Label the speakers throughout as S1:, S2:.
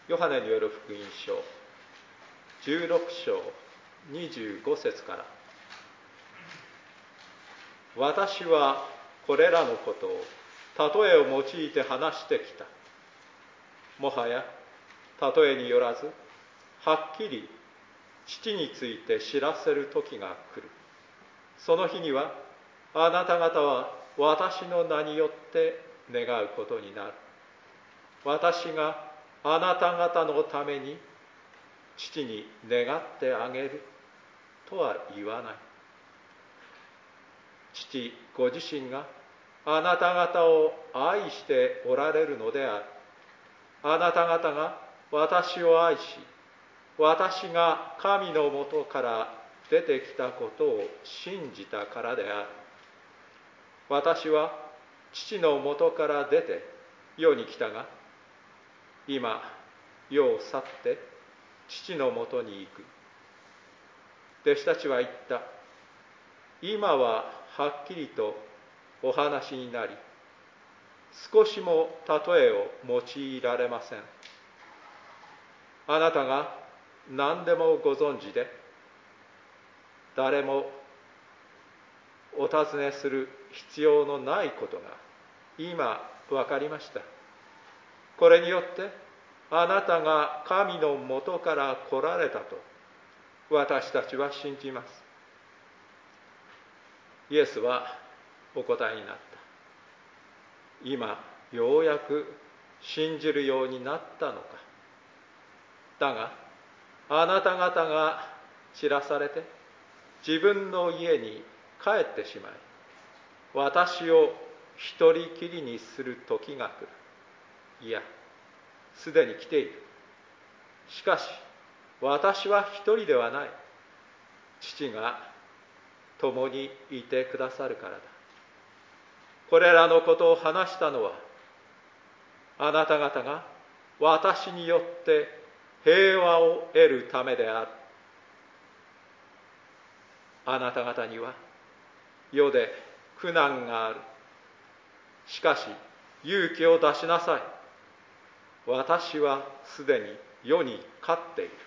S1: ヨハネによる福音書16章25節から、私はこれらのことを例えを用いて話してきた。もはや例えによらず、はっきり父について知らせる時が来る。その日にはあなた方は私の名によって願うことになる。私があなた方のために父に願ってあげるとは言わない。父ご自身があなた方を愛しておられるのである。あなた方が私を愛し、私が神のもとから出てきたことを信じたからである。私は父のもとから出て世に来たが、今世を去って父のもとに行く。弟子たちは言った。今ははっきりとお話になり、少しも例えを用いられません。あなたが何でもご存知で、誰もお尋ねする必要のないことが今分かりました。これによってあなたが神のもとから来られたと私たちは信じます。イエスはお答えになった。今ようやく信じるようになったのか。だがあなた方が散らされて自分の家に帰ってしまい、私を一人きりにする時が来る。いや、すでに来ている。しかし私は一人ではない。父が共にいてくださるからだ。これらのことを話したのは、あなた方が私によって平和を得るためである。あなた方には世で苦難がある。しかし勇気を出しなさい。私はすでに世に勝っている。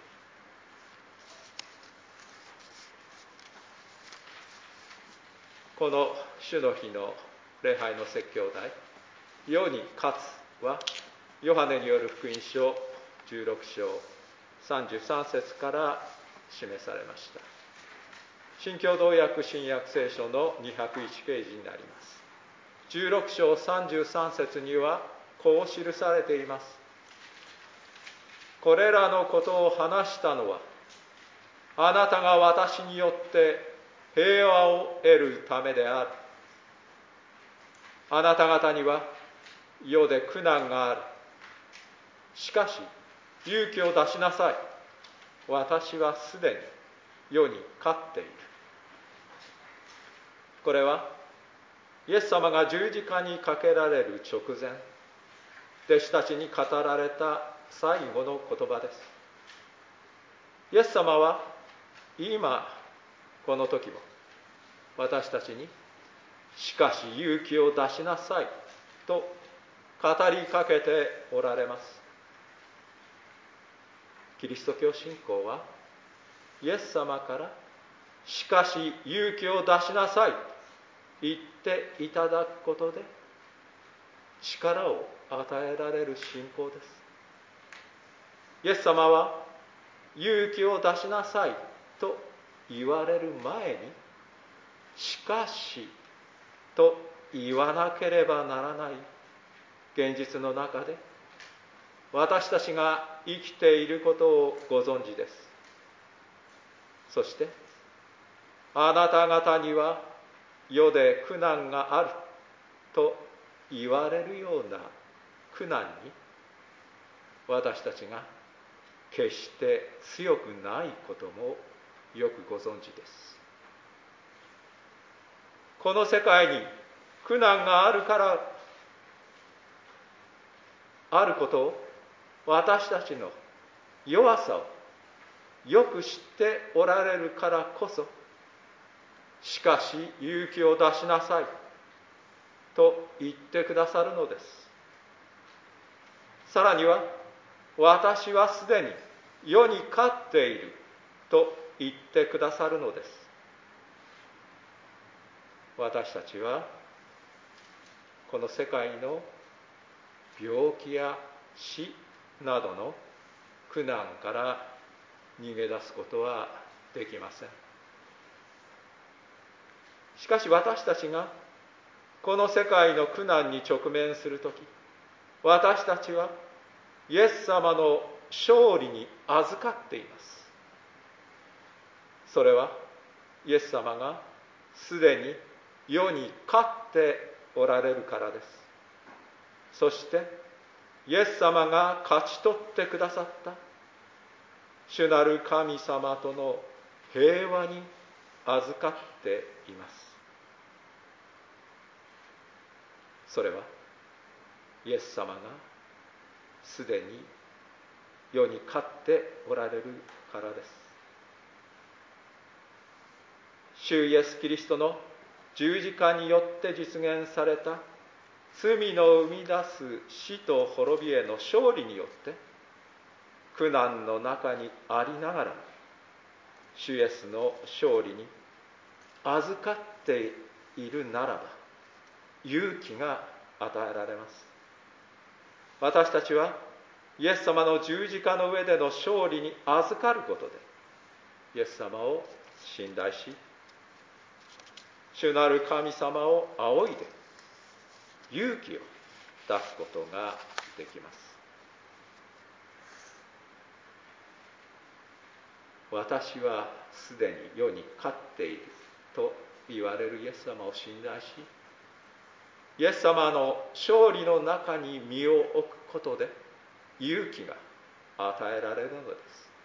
S1: この主の日の礼拝の説教題、世に勝つはヨハネによる福音書16章33節から示されました。新共同訳新約聖書の201ページになります。16章33節にはこう記されています。これらのことを話したのは、あなたが私によって平和を得るためである。あなた方には世で苦難がある。しかし勇気を出しなさい。私はすでに世に勝っている。これはイエス様が十字架にかけられる直前、弟子たちに語られた最後の言葉です。イエス様は今この時も私たちに、しかし勇気を出しなさいと語りかけておられます。キリスト教信仰はイエス様からしかし勇気を出しなさいと言っていただくことで力を与えられる信仰です。イエス様は勇気を出しなさいと言われる前に、しかしと言わなければならない現実の中で私たちが生きていることをご存知です。そしてあなた方には世で苦難があると言われるような苦難に私たちが決して強くないこともよくご存知です。この世界に苦難があるからあることを、私たちの弱さをよく知っておられるからこそ、しかし勇気を出しなさいと言ってくださるのです。さらには私はすでに世に勝っていると言ってくださるのです。私たちはこの世界の病気や死などの苦難から逃げ出すことはできません。しかし私たちがこの世界の苦難に直面するとき、私たちはイエス様の勝利に預かっています。それはイエス様がすでに世に勝っておられるからです。そしてイエス様が勝ち取ってくださった主なる神様との平和に預かっています。それはイエス様がすでに世に勝っておられるからです。主イエス・キリストの十字架によって実現された罪の生み出す死と滅びへの勝利によって苦難の中にありながら主イエスの勝利に預かっているならば勇気が与えられます。私たちはイエス様の十字架の上での勝利に預かることでイエス様を信頼し、主なる神様を仰いで勇気を出すことができます。私はすでに世に勝っていると言われるイエス様を信頼し、イエス様の勝利の中に身を置くことで勇気が与えられるのです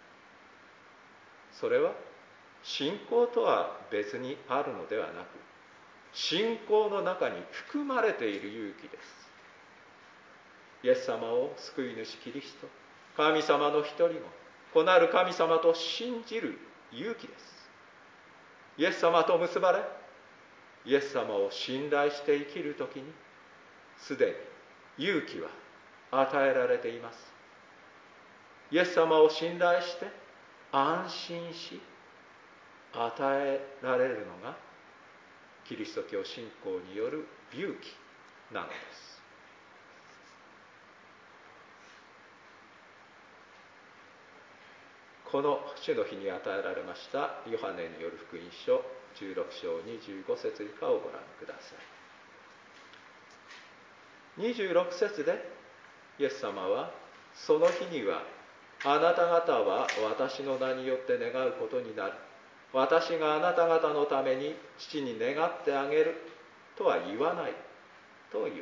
S1: 。それは信仰とは別にあるのではなく、信仰の中に含まれている勇気です。イエス様を救い主キリスト、神様の一人子、子なる神様と信じる勇気です。イエス様と結ばれ、イエス様を信頼して生きるときに、すでに勇気は与えられています。イエス様を信頼して安心し、与えられるのが、キリスト教信仰による勇気なのです。この主の日に与えられましたヨハネによる福音書16章25節以下をご覧ください。26節でイエス様は、その日にはあなた方は私の名によって願うことになる。私があなた方のために父に願ってあげるとは言わないと言われます。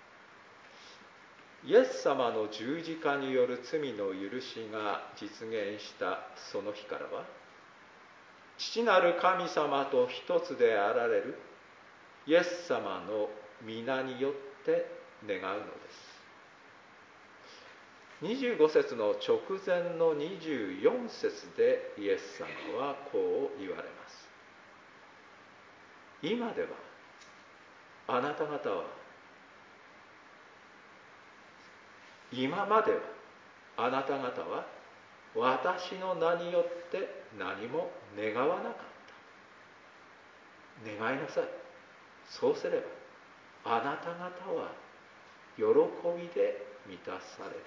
S1: イエス様の十字架による罪の許しが実現したその日からは、父なる神様と一つであられるイエス様の皆によって願うのです。25節の直前の24節でイエス様はこう言われます。今ではあなた方は、今まではあなた方は私の名によって何も願わなかった。願いなさい。そうすればあなた方は喜びで満たされる。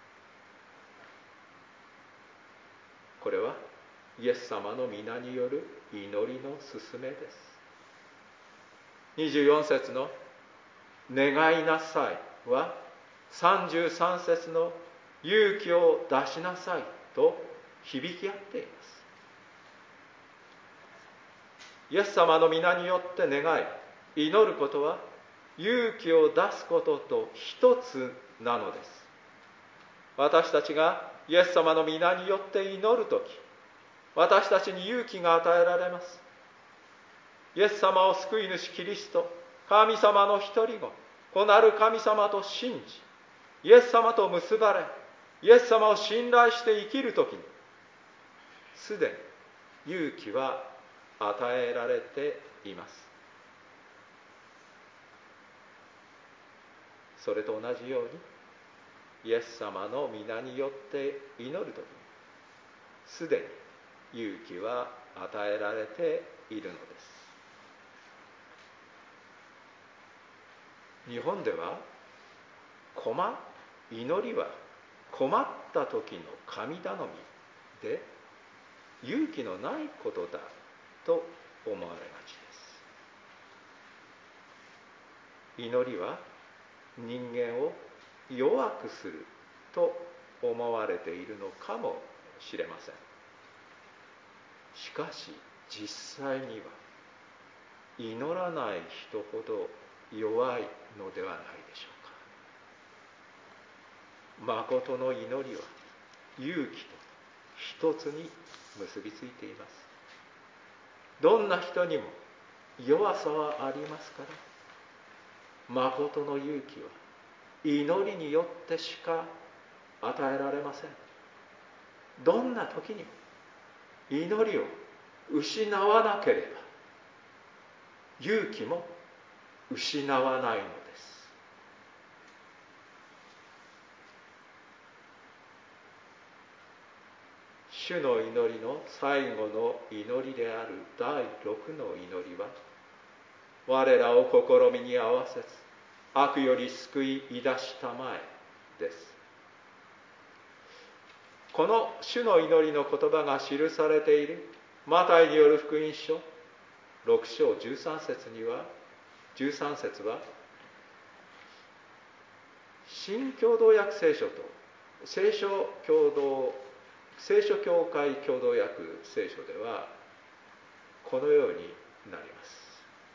S1: これはイエス様の皆による祈りの勧めです。24節の願いなさいは33節の勇気を出しなさいと響き合っています。イエス様の皆によって願い、祈ることは勇気を出すことと一つなのです。私たちがイエス様の皆によって祈るとき、私たちに勇気が与えられます。イエス様を救い主キリスト、神様の一人子、子なる神様と信じ、イエス様と結ばれ、イエス様を信頼して生きるときに、すでに勇気は与えられています。それと同じように、 イエス様の皆によって祈るときに、すでに勇気は与えられているのです。日本では祈りは困った時の神頼みで勇気のないことだと思われがちです。祈りは人間を弱くすると思われているのかもしれません。しかし実際には祈らない人ほど弱いのではないでしょうか。誠の祈りは勇気と一つに結びついています。どんな人にも弱さはありますから、誠の勇気は祈りによってしか与えられません。どんな時にも祈りを失わなければ勇気も失わないのです。主の祈りの最後の祈りである第6の祈りは、我らを試みに合わせず悪より救い出したまえです。この主の祈りの言葉が記されているマタイによる福音書6章13節は、新共同訳聖書と聖書教会共同訳聖書ではこのようになります。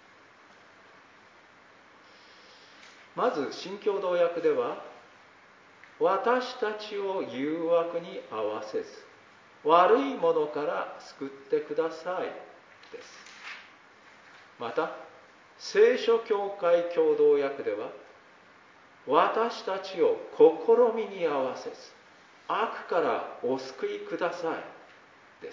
S1: まず新共同訳では、私たちを誘惑に合わせず悪いものから救ってくださいです。また聖書教会共同訳では、私たちを試みに合わせず悪からお救いくださいです。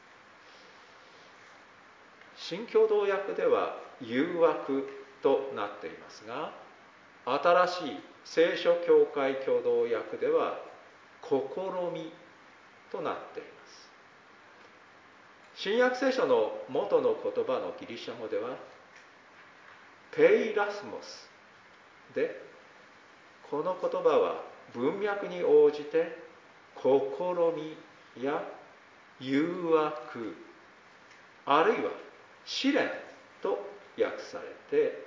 S1: 新共同訳では誘惑となっていますが、新しい聖書教会共同訳では試みとなっています。新約聖書の元の言葉のギリシャ語ではペイラスモスで、この言葉は文脈に応じて試みや誘惑あるいは試練と訳されています。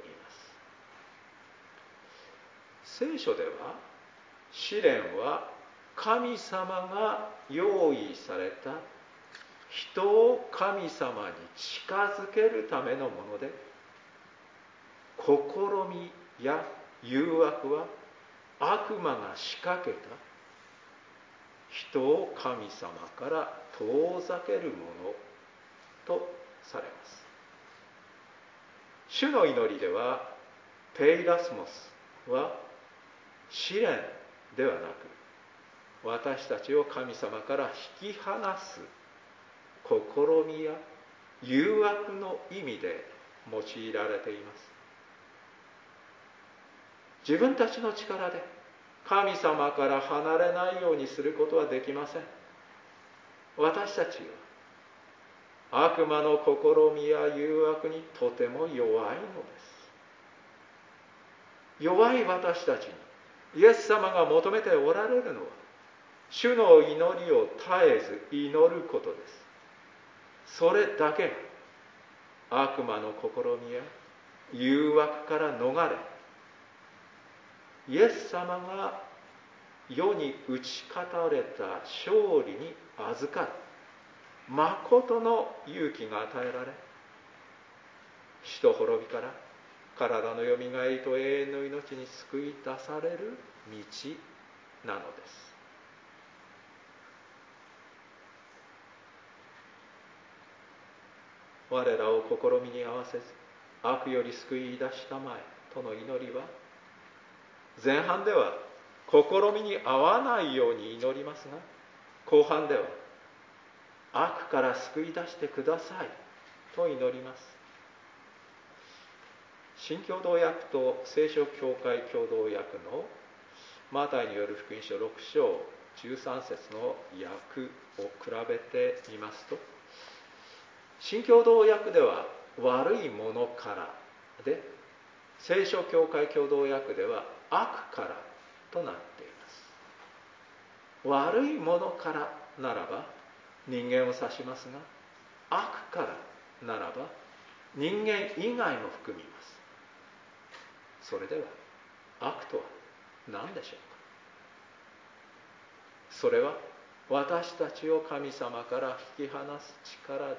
S1: 聖書では試練は神様が用意された人を神様に近づけるためのもので、試みや誘惑は悪魔が仕掛けた人を神様から遠ざけるものとされます。主の祈りではペイラスモスは試練ではなく、私たちを神様から引き離す試みや誘惑の意味で用いられています。自分たちの力で神様から離れないようにすることはできません。私たちは悪魔の試みや誘惑にとても弱いのです。弱い私たちにイエス様が求めておられるのは、主の祈りを絶えず祈ることです。それだけが悪魔の試みや誘惑から逃れ、イエス様が世に打ち勝たれた勝利に預かる誠の勇気が与えられ、死と滅びから体のよみがえりと永遠の命に救い出される道なのです。我らを試みに合わせず悪より救い出したまえとの祈りは、前半では試みに合わないように祈りますが、後半では悪から救い出してくださいと祈ります。新共同訳と聖書教会共同訳のマタイによる福音書6章13節の訳を比べてみますと、新共同訳では悪いものからで、聖書教会共同訳では悪からとなっています。悪いものからならば人間を指しますが、悪からならば人間以外も含みます。それでは悪とは何でしょうか。それは私たちを神様から引き離す力です。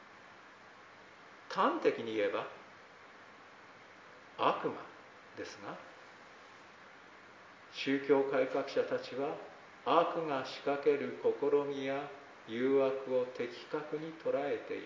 S1: 端的に言えば悪魔ですが、宗教改革者たちは悪が仕掛ける試みや誘惑を的確に捉えています。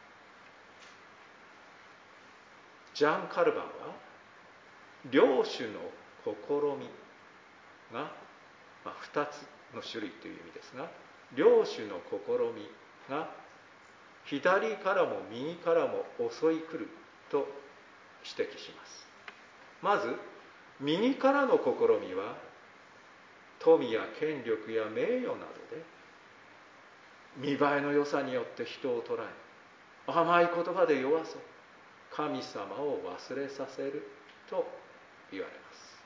S1: ジャン・カルバンは両種の試みが、2つの種類という意味ですが、両種の試みが左からも右からも襲い来ると指摘します。まず右からの試みは、富や権力や名誉などで見栄えの良さによって人を捉え、甘い言葉で酔わせ、神様を忘れさせると言われ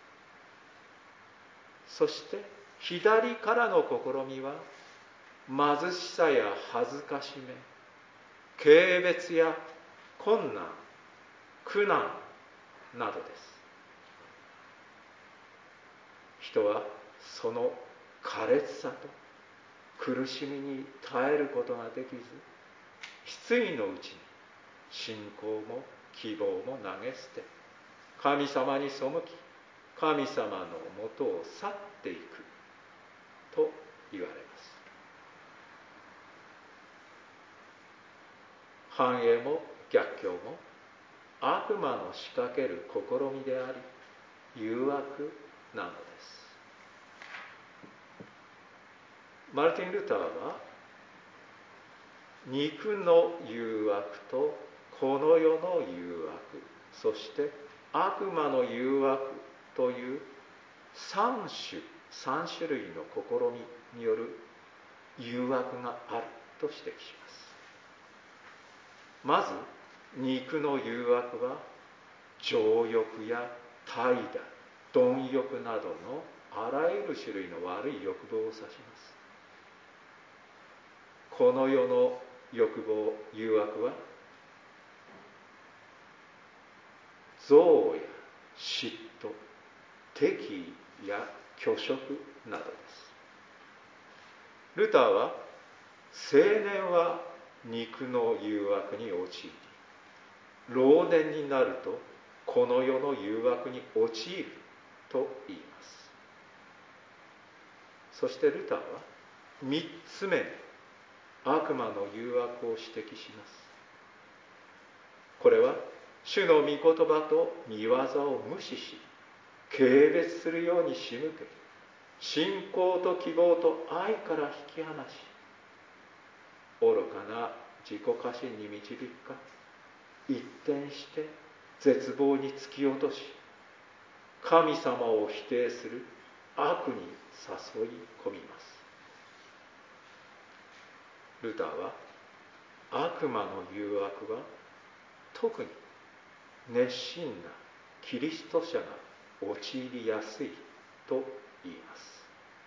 S1: ます。そして左からの試みは、貧しさや恥ずかしめ、軽蔑や困難、苦難などです。人はその苛烈さと苦しみに耐えることができず、失意のうちに信仰も希望も投げ捨て、神様に背き、神様のもとを去っていくと言われます。繁栄も逆境も悪魔の仕掛ける試みであり、誘惑なのです。マルティン・ルターは、肉の誘惑とこの世の誘惑、そして悪魔の誘惑という3種類の試みによる誘惑があると指摘します。まず肉の誘惑は、情欲や怠惰、貪欲などのあらゆる種類の悪い欲望を指します。この世の欲望、誘惑は、憎悪や嫉妬、敵意や虚飾などです。ルターは、青年は肉の誘惑に陥り、老年になるとこの世の誘惑に陥ると言います。そしてルターは3つ目に悪魔の誘惑を指摘します。これは主の御言葉と御業を無視し、軽蔑するように仕向け、信仰と希望と愛から引き離し、愚かな自己過信に導くか、一転して絶望に突き落とし、神様を否定する悪に誘い込みます。ルターは、悪魔の誘惑は特に熱心なキリスト者が陥りやすいと言います。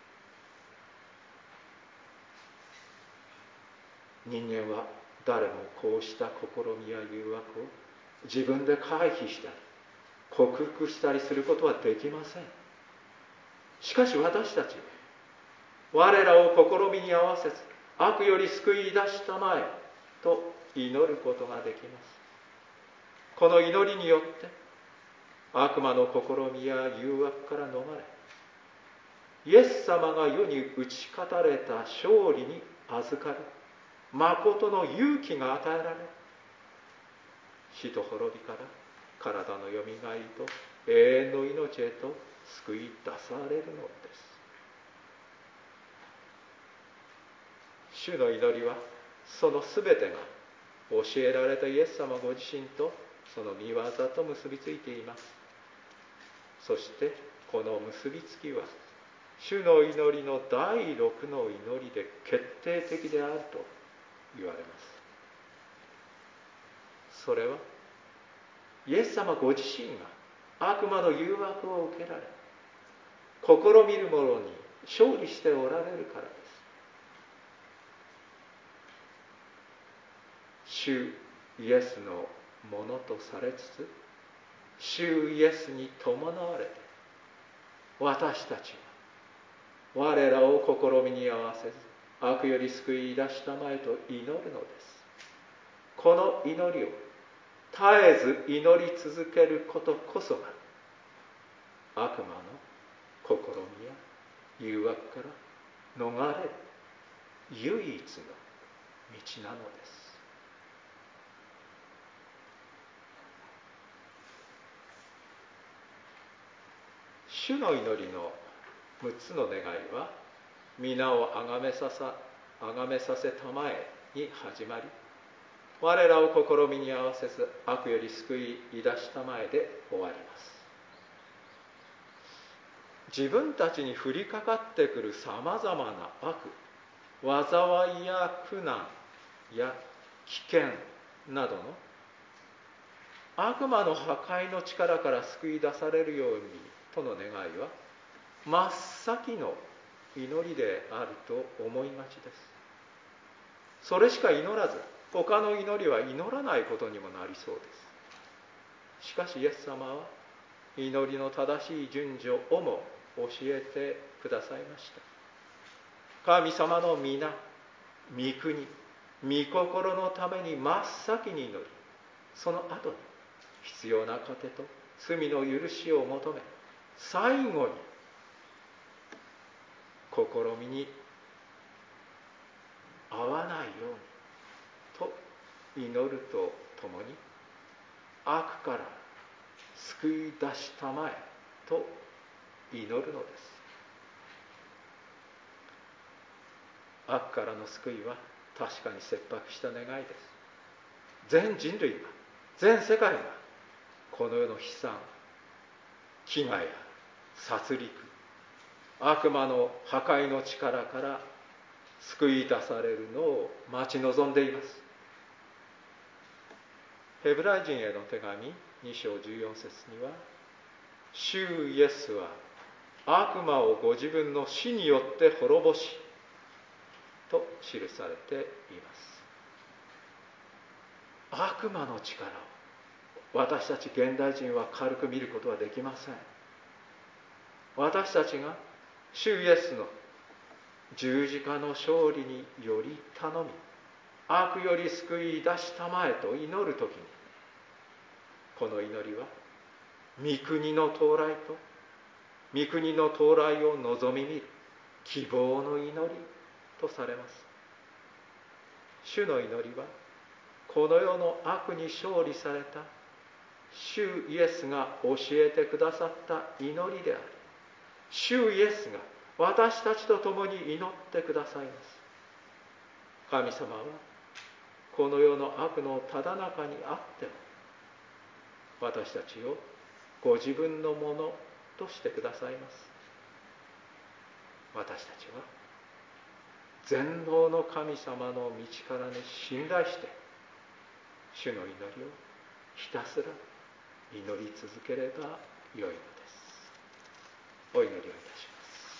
S1: 人間は誰もこうした試みや誘惑を自分で回避したり克服したりすることはできません。しかし私たちは、我らを試みに合わせず悪より救い出したまえと祈ることができます。この祈りによって悪魔の試みや誘惑から逃れ、イエス様が世に打ち勝たれた勝利に預かる誠の勇気が与えられ、死と滅びから体のよみがえりと永遠の命へと救い出されるのです。主の祈りはそのすべてが教えられたイエス様ご自身とその御業と結びついています。そしてこの結びつきは主の祈りの第6の祈りで決定的であると言われます。それはイエス様ご自身が悪魔の誘惑を受けられ、試みる者に勝利しておられるからです。主イエスのものとされつつ、主イエスに伴われて、私たちは我らを試みに合わせず悪より救い出したまえと祈るのです。この祈りを絶えず祈り続けることこそが悪魔の試みや誘惑から逃れる唯一の道なのです。主の祈りの6つの願いは、皆をあがめさせたまえに始まり、我らを試みに合わせず悪より救い出したまえで終わります。自分たちに降りかかってくるさまざまな悪、災いや苦難や危険などの悪魔の破壊の力から救い出されるようにとの願いは、真っ先の祈りであると思いがちです。それしか祈らず、他の祈りは祈らないことにもなりそうです。しかしイエス様は祈りの正しい順序をも教えてくださいました。神様の皆、御国、御心のために真っ先に祈り、その後に必要な糧と罪の許しを求め、最後に試みに合わないようにと祈るとともに、悪から救い出したまえと祈るのです。悪からの救いは確かに切迫した願いです。全人類が、全世界がこの世の悲惨、飢餓や殺戮、悪魔の破壊の力から救い出されるのを待ち望んでいます。ヘブライ人への手紙2章14節には、主イエスは悪魔をご自分の死によって滅ぼしと記されています。悪魔の力を私たち現代人は軽く見ることはできません。私たちが主イエスの十字架の勝利により頼み、悪より救い出したまえと祈るときに、この祈りは御国の到来と御国の到来を望み見る希望の祈りとされます。主の祈りはこの世の悪に勝利された主イエスが教えてくださった祈りであり、主イエスが私たちと共に祈ってくださいます。神様はこの世の悪のただ中にあっても、私たちをご自分のものとしてくださいます。私たちは全能の神様の道からに信頼して、主の祈りをひたすら祈り続ければよいのです。お祈りをいたします。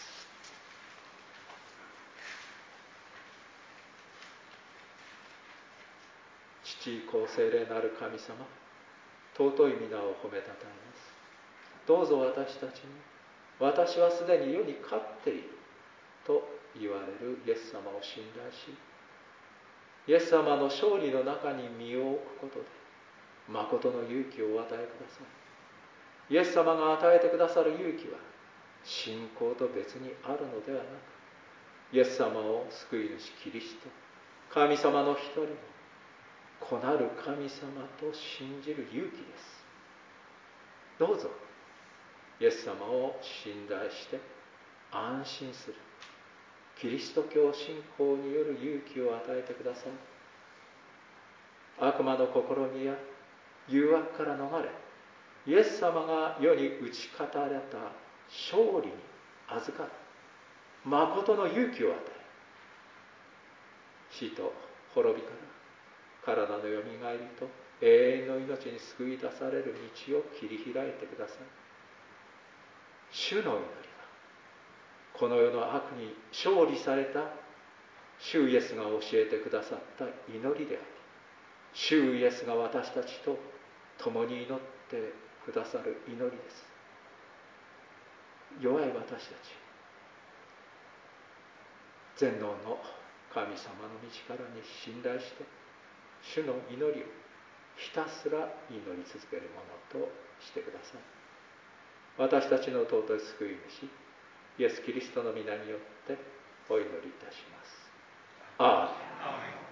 S1: 父子聖霊なる神様、尊い皆を褒めたたえます。どうぞ私たちに、私はすでに世に勝っていると言われるイエス様を信頼し、イエス様の勝利の中に身を置くことで誠の勇気をお与えください。イエス様が与えてくださる勇気は信仰と別にあるのではなく、イエス様を救い主キリスト、神様の一人の子なる神様と信じる勇気です。どうぞイエス様を信頼して安心するキリスト教信仰による勇気を与えてください。悪魔の試みや誘惑から逃れ、イエス様が世に打ち勝たれた勝利に預かる誠の勇気を与え、死と滅びから体のよみがえりと永遠の命に救い出される道を切り開いてください。主の祈りはこの世の悪に勝利された主イエスが教えてくださった祈りであり、主イエスが私たちと共に祈ってくださる祈りです。弱い私たち、全能の神様の道からに信頼して主の祈りをひたすら祈り続けるものとしてください。私たちの尊い救い主イエス・キリストの皆によってお祈りいたします。アーメン。